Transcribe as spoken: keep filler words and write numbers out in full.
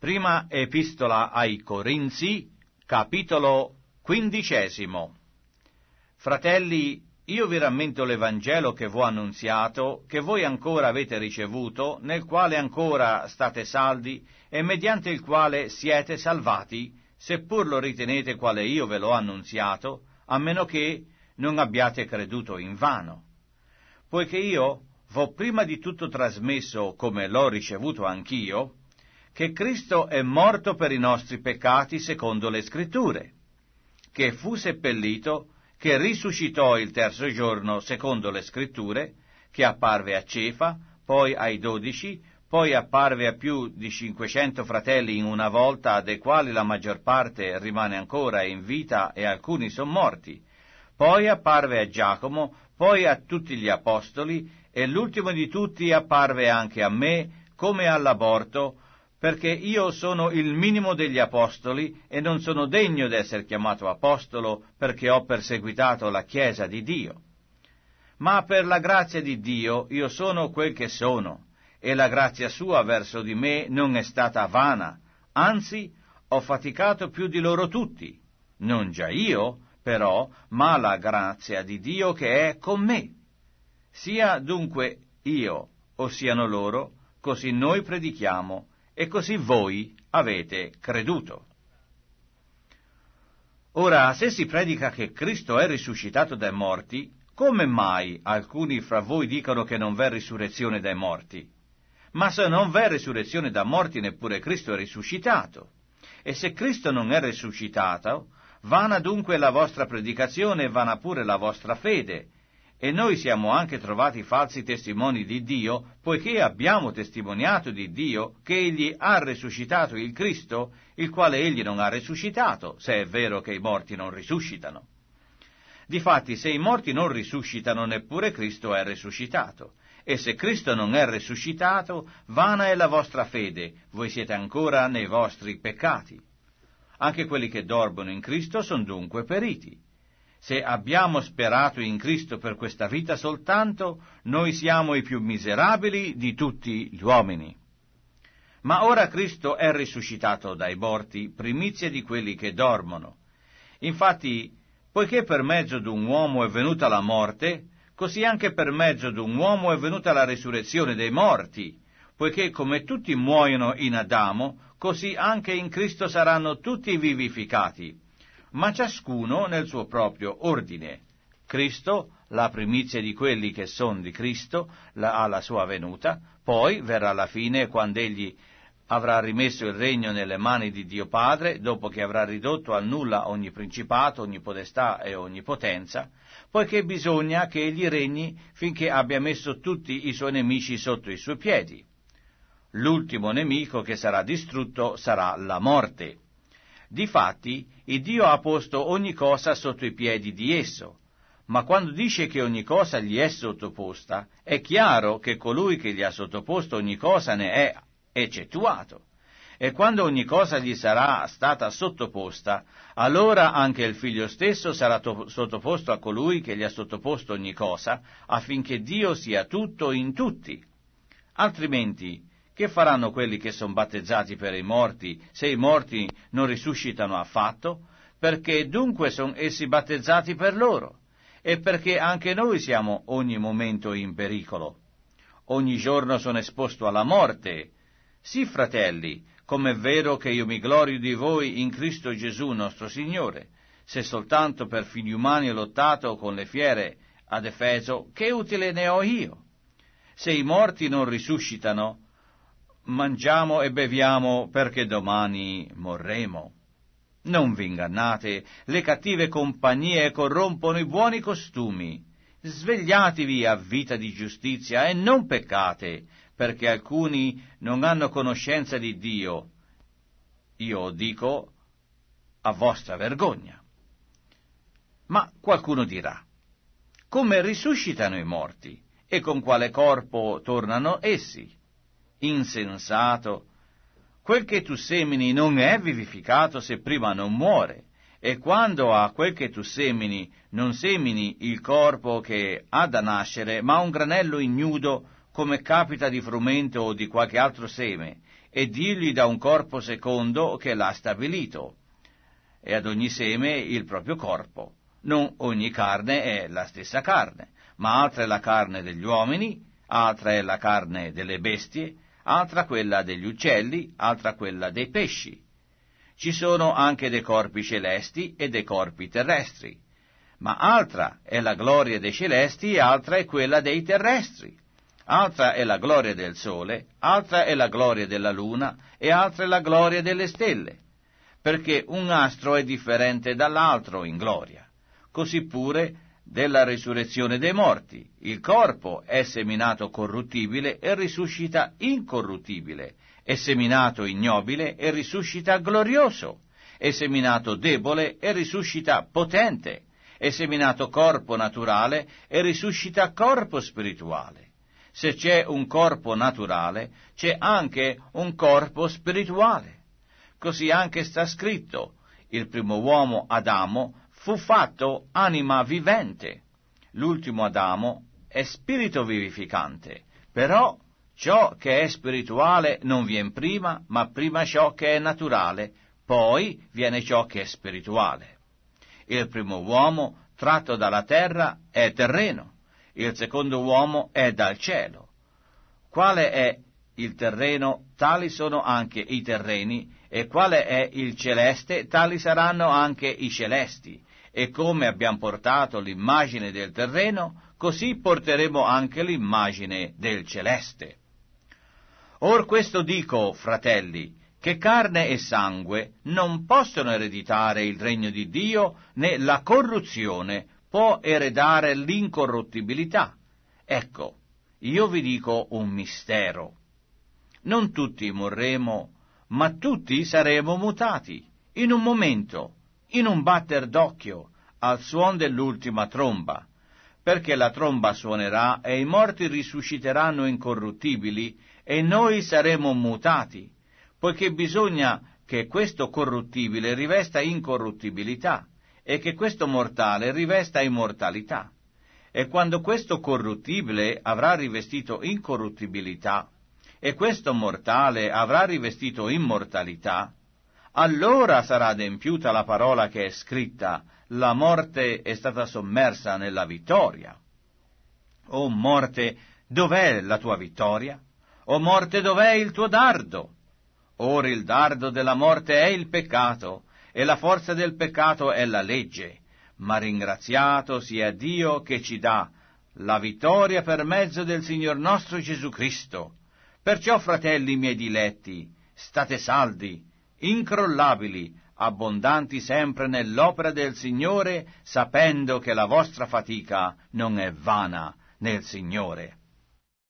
Prima epistola ai Corinzi, capitolo quindicesimo. Fratelli, io vi rammento l'Evangelo che v'ho annunziato, che voi ancora avete ricevuto, nel quale ancora state saldi, e mediante il quale siete salvati, seppur lo ritenete quale io ve l'ho annunziato, a meno che non abbiate creduto invano. Poiché io v'ho prima di tutto trasmesso, come l'ho ricevuto anch'io, che Cristo è morto per i nostri peccati secondo le Scritture, che fu seppellito, che risuscitò il terzo giorno secondo le Scritture, che apparve a Cefa, poi ai dodici, poi apparve a più di cinquecento fratelli in una volta, dei quali la maggior parte rimane ancora in vita e alcuni son morti. Poi apparve a Giacomo, poi a tutti gli apostoli, e l'ultimo di tutti apparve anche a me, come all'aborto, perché io sono il minimo degli apostoli e non sono degno d'essere chiamato apostolo, perché ho perseguitato la Chiesa di Dio. Ma per la grazia di Dio io sono quel che sono, e la grazia sua verso di me non è stata vana, anzi ho faticato più di loro tutti, non già io, però, ma la grazia di Dio che è con me. Sia dunque io o siano loro, così noi predichiamo, e così voi avete creduto. Ora, se si predica che Cristo è risuscitato dai morti, come mai alcuni fra voi dicono che non v'è risurrezione dai morti? Ma se non v'è risurrezione dai morti, neppure Cristo è risuscitato. E se Cristo non è risuscitato, vana dunque la vostra predicazione e vana pure la vostra fede. E noi siamo anche trovati falsi testimoni di Dio, poiché abbiamo testimoniato di Dio che Egli ha risuscitato il Cristo, il quale Egli non ha risuscitato, se è vero che i morti non risuscitano. Difatti, se i morti non risuscitano, neppure Cristo è risuscitato. E se Cristo non è risuscitato, vana è la vostra fede, voi siete ancora nei vostri peccati. Anche quelli che dormono in Cristo sono dunque periti. Se abbiamo sperato in Cristo per questa vita soltanto, noi siamo i più miserabili di tutti gli uomini. Ma ora Cristo è risuscitato dai morti, primizia di quelli che dormono. Infatti, poiché per mezzo d'un uomo è venuta la morte, così anche per mezzo d'un uomo è venuta la risurrezione dei morti, poiché come tutti muoiono in Adamo, così anche in Cristo saranno tutti vivificati, ma ciascuno nel suo proprio ordine. Cristo, la primizia di quelli che son di Cristo, la, alla sua venuta, poi verrà la fine, quando egli avrà rimesso il regno nelle mani di Dio Padre, dopo che avrà ridotto al nulla ogni principato, ogni potestà e ogni potenza, poiché bisogna che egli regni finché abbia messo tutti i suoi nemici sotto i suoi piedi. L'ultimo nemico che sarà distrutto sarà la morte. Difatti, il Dio ha posto ogni cosa sotto i piedi di esso, ma quando dice che ogni cosa gli è sottoposta, è chiaro che colui che gli ha sottoposto ogni cosa ne è eccettuato. E quando ogni cosa gli sarà stata sottoposta, allora anche il Figlio stesso sarà to- sottoposto a colui che gli ha sottoposto ogni cosa, affinché Dio sia tutto in tutti. Altrimenti, che faranno quelli che sono battezzati per i morti, se i morti non risuscitano affatto? Perché dunque sono essi battezzati per loro, e perché anche noi siamo ogni momento in pericolo. Ogni giorno sono esposto alla morte. Sì, fratelli, com'è vero che io mi glorio di voi in Cristo Gesù nostro Signore, se soltanto per figli umani ho lottato con le fiere ad Efeso, che utile ne ho io? Se i morti non risuscitano, mangiamo e beviamo perché domani morremo. Non vi ingannate, le cattive compagnie corrompono i buoni costumi. Svegliatevi a vita di giustizia e non peccate, perché alcuni non hanno conoscenza di Dio. Io dico a vostra vergogna. Ma qualcuno dirà: come risuscitano i morti e con quale corpo tornano essi? Insensato, quel che tu semini non è vivificato se prima non muore, e quando a quel che tu semini non semini il corpo che ha da nascere, ma un granello ignudo, come capita di frumento o di qualche altro seme, e Dio gli dà un corpo secondo che l'ha stabilito, e ad ogni seme il proprio corpo. Non ogni carne è la stessa carne, ma altra è la carne degli uomini, altra è la carne delle bestie, altra quella degli uccelli, altra quella dei pesci. Ci sono anche dei corpi celesti e dei corpi terrestri, ma altra è la gloria dei celesti e altra è quella dei terrestri. Altra è la gloria del sole, altra è la gloria della luna e altra è la gloria delle stelle, perché un astro è differente dall'altro in gloria. Così pure della risurrezione dei morti. Il corpo è seminato corruttibile e risuscita incorruttibile, è seminato ignobile e risuscita glorioso, è seminato debole e risuscita potente, è seminato corpo naturale e risuscita corpo spirituale. Se c'è un corpo naturale, c'è anche un corpo spirituale. Così anche sta scritto: il primo uomo, Adamo, fu fatto anima vivente. L'ultimo Adamo è spirito vivificante. Però ciò che è spirituale non viene prima, ma prima ciò che è naturale, poi viene ciò che è spirituale. Il primo uomo, tratto dalla terra, è terreno. Il secondo uomo è dal cielo. Quale è il terreno, tali sono anche i terreni, e quale è il celeste, tali saranno anche i celesti. E come abbiamo portato l'immagine del terreno, così porteremo anche l'immagine del celeste. Or questo dico, fratelli, che carne e sangue non possono ereditare il regno di Dio, né la corruzione può eredare l'incorruttibilità. Ecco, io vi dico un mistero. Non tutti morremo, ma tutti saremo mutati, in un momento, in un batter d'occhio, al suon dell'ultima tromba, perché la tromba suonerà e i morti risusciteranno incorruttibili e noi saremo mutati, poiché bisogna che questo corruttibile rivesta incorruttibilità e che questo mortale rivesta immortalità. E quando questo corruttibile avrà rivestito incorruttibilità e questo mortale avrà rivestito immortalità, allora sarà adempiuta la parola che è scritta: la morte è stata sommersa nella vittoria. O morte, dov'è la tua vittoria? O morte, dov'è il tuo dardo? Ora il dardo della morte è il peccato, e la forza del peccato è la legge. Ma ringraziato sia Dio che ci dà la vittoria per mezzo del Signor nostro Gesù Cristo. Perciò, fratelli miei diletti, state saldi, incrollabili, abbondanti sempre nell'opera del Signore, sapendo che la vostra fatica non è vana nel Signore.